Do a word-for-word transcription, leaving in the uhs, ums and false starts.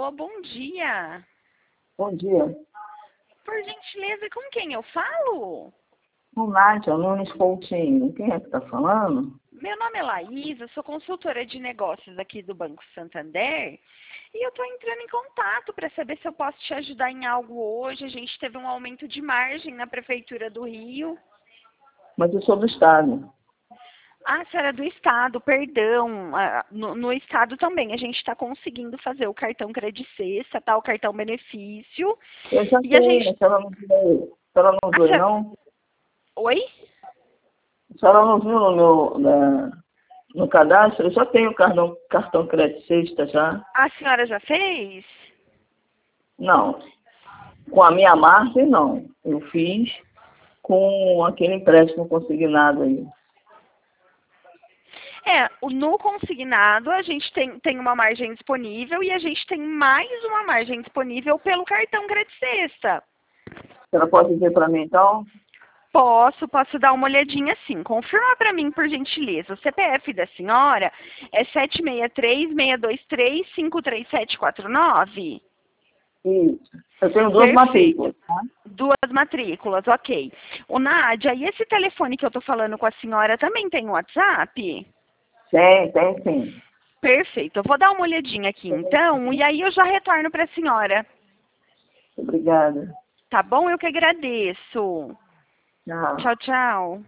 Alô, bom dia. Bom dia. Por gentileza, com quem eu falo? O Nádia Nunes Coutinho. Quem é que está falando? Meu nome é Laís, eu sou consultora de negócios aqui do Banco Santander e eu estou entrando em contato para saber se eu posso te ajudar em algo hoje. A gente teve um aumento de margem na Prefeitura do Rio. Mas eu sou do Estado. Ah, senhora do Estado, perdão. Ah, No, no Estado também a gente está conseguindo fazer o cartão Credicesta, tá? O cartão benefício. Eu já E a tenho, gente... a senhora não viu, a senhora não A viu, senhora... não? Oi? A senhora não viu no meu na, no cadastro? Eu já tenho cartão, cartão crédito sexta já. A senhora já fez? Não. Com a minha margem, não. Eu fiz com aquele empréstimo consignado aí. É, o- no consignado a gente tem, tem uma margem disponível e a gente tem mais uma margem disponível pelo cartão Credicesta. A senhora pode dizer para mim, então? Posso, posso dar uma olhadinha sim. Confirma para mim, por gentileza. O C P F da senhora é sete seis três, seis dois três, cinco três sete quatro nove? Isso. Eu tenho duas Perfeito. matrículas, tá? Duas matrículas, ok. O Nádia, e esse telefone que eu estou falando com a senhora também tem WhatsApp? Tem, tem sim. Perfeito. Eu vou dar uma olhadinha aqui então e aí eu já retorno para a senhora. Obrigada. Tá bom? Eu que agradeço. Tchau. Tchau, tchau.